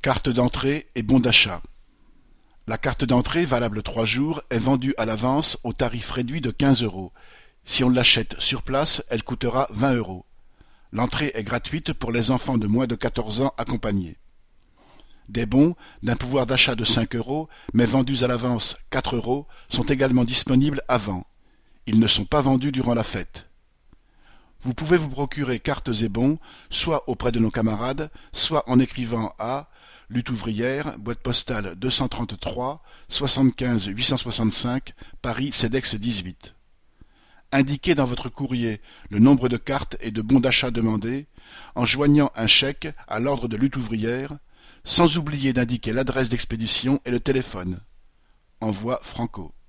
Carte d'entrée et bon d'achat. La carte d'entrée, valable 3 jours, est vendue à l'avance au tarif réduit de 15 €. Si on l'achète sur place, elle coûtera 20 €. L'entrée est gratuite pour les enfants de moins de 14 ans accompagnés. Des bons, d'un pouvoir d'achat de 5 €, mais vendus à l'avance 4 €, sont également disponibles avant. Ils ne sont pas vendus durant la fête. Vous pouvez vous procurer cartes et bons, soit auprès de nos camarades, soit en écrivant à Lutte ouvrière, boîte postale 233 75 865, Paris CEDEX 18. Indiquez dans votre courrier le nombre de cartes et de bons d'achat demandés, en joignant un chèque à l'ordre de Lutte ouvrière, sans oublier d'indiquer l'adresse d'expédition et le téléphone. Envoi Franco.